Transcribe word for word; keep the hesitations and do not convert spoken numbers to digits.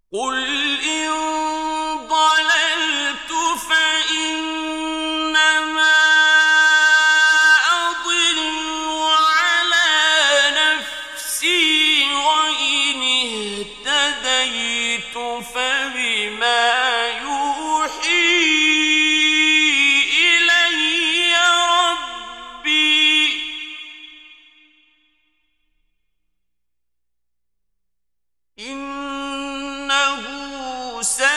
قُلْ إِن ضَلَلْتُ فَإِنَّمَا أَضِلُّ عَلَىٰ نَفْسِي ۖ وَإِنِ اهْتَدَيْتُ فَبِمَا يُوحِي إِلَيَّ رَبِّي ۚ إِنَّهُ